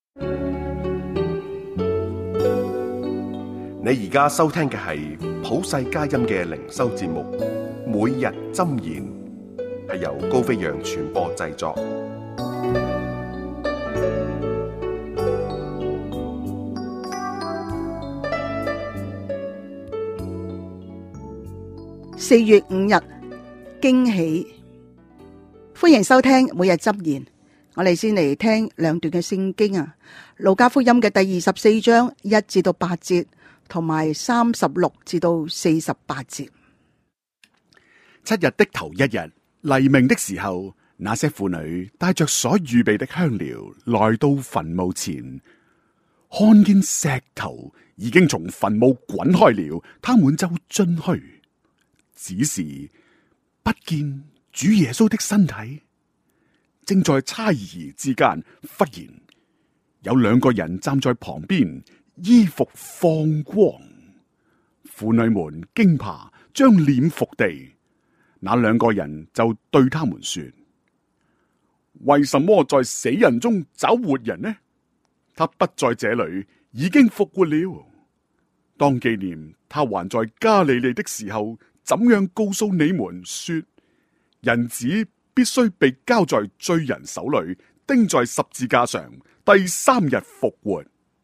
你而家收聽嘅係普世佳音嘅靈修節目，每日箴言，係由高飛揚傳播製作。 4月5日，驚喜，歡迎收聽每日箴言。我哋先嚟聽兩段嘅聖經啊，路加福音嘅第24章1至到8節，同埋36至到48節。 7日的頭一日，黎明的時候，那些婦女帶着所預備的香料來到墳墓前，看見石頭已經從墳墓滾開了，他們就進去，只是不見主耶穌的身體。正在猜疑之間，忽然有兩個人站在旁邊，衣服放光。婦女們驚怕，將臉伏地。那兩個人就對他們說：為什麼在死人中找活人呢？他不在這裏，已經復活了。當紀念他還在加利利的時候，怎樣告訴你們說，人子必須被交在罪人手裏，釘在十字架上，第3日復活。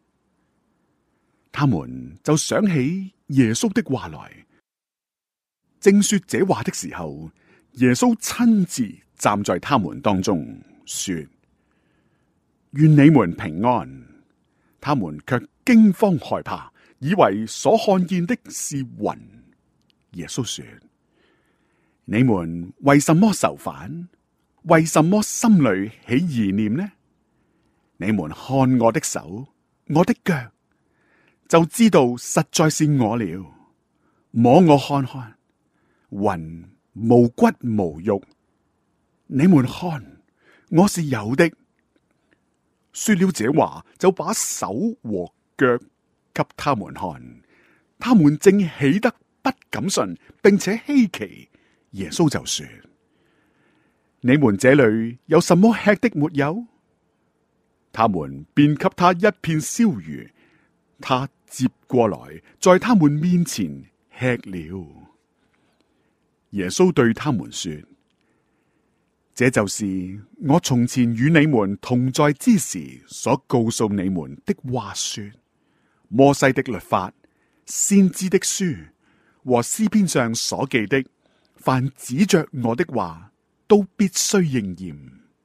他們就想起耶穌的話來，正說這話的時候，耶穌親自站在他們當中，說：願你們平安。他們卻驚慌害怕，以為所看見的是魂。耶穌說：你們為什麼愁煩？為什麼心裏起疑念呢？你們看我的手，我的腳，就知道實在是我了。摸我看看，魂無骨無肉，你們看我是有的。說了這話，就把手和腳給他們看。他們正喜得不敢信，並且稀奇。耶穌就說：你們這裏有什麼吃的沒有？他們便給他一片燒魚，他接過來，在他們面前吃了。耶穌對他們說：這就是我從前與你們同在之時所告訴你們的話說，摩西的律法、先知的書和詩篇上所記的，凡指着我的話，都必須應驗。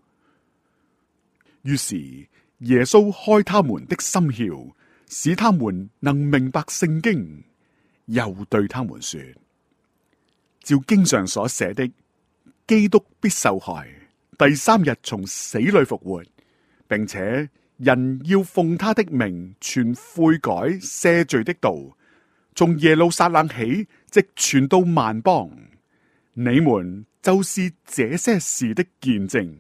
於是耶穌開他們的心竅，使他們能明白聖經，又對他們說：照經上所寫的，基督必受害，第3日從死裏復活，並且人要奉他的名傳悔改赦罪的道，從耶路撒冷起，直傳到萬邦。你們就是這些事的見證。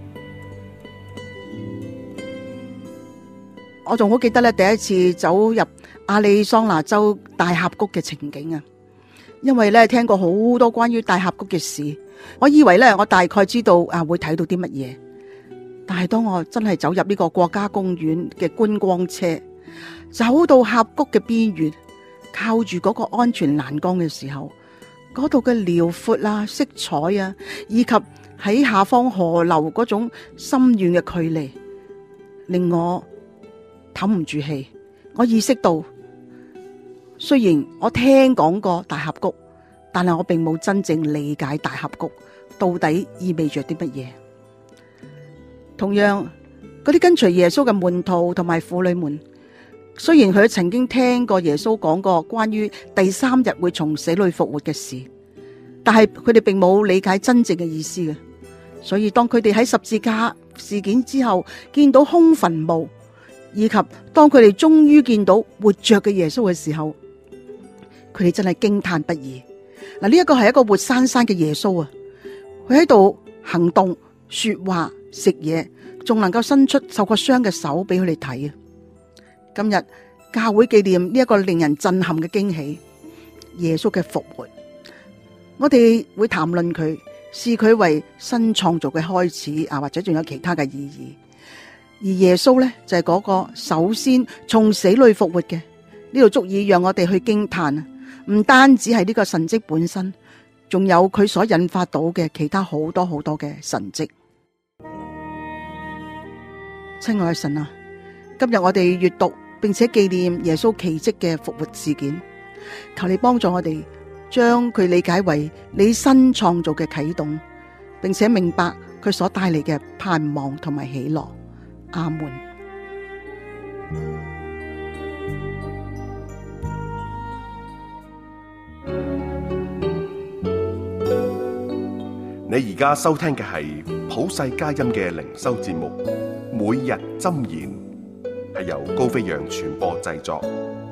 我仲好記得咧，第一次走入亞利桑那州大峽谷嘅情景啊！因為咧聽過好多關於大峽谷嘅事，我以為咧我大概知道會睇到啲乜嘢。但係當我真係走入呢個國家公園嘅觀光車，走到峽谷嘅邊緣，靠住嗰個安全欄杆嘅時候，嗰度嘅遼闊啊、色彩啊，以及喺下方河流嗰種深遠嘅距離，令我唞唔住氣。我意識到，雖然我聽講過大峽谷，但係我並冇真正理解大峽谷到底意味着啲乜嘢。同樣，嗰啲跟隨耶穌嘅門徒同埋婦女們，雖然佢曾經聽過耶穌講過關於第3日會從死裏復活嘅事，但係佢哋並冇理解真正嘅意思嘅。所以當佢哋喺十字架事件之後見到空墳墓，以及當佢哋終於見到活着嘅耶穌嘅時候，佢哋真係驚嘆不已。嗱，呢一個係一個活生生嘅耶穌啊！佢喺度行動、說話、食嘢，仲能夠伸出受過傷嘅手俾佢哋睇啊！今日教會紀念呢一個令人震撼嘅驚喜，耶穌嘅復活。我哋會談論佢，視佢為新創造嘅開始啊，或者仲有其他嘅意義。 而耶穌呢，就係嗰個首先從死裏復活嘅。呢度足以讓我哋去驚嘆啊！唔單止係呢個神蹟本身，仲有佢所引發到嘅其他好多好多嘅神蹟。親愛嘅神啊，今日我哋閱讀並且紀念耶穌奇蹟嘅復活事件，求你幫助我哋將佢理解為你新創造嘅啟動，並且明白佢所帶嚟嘅盼望同埋喜樂。阿門。 你而家收聽嘅係普世佳音嘅靈修節目《每日箴言》，係由高飛揚傳播製作。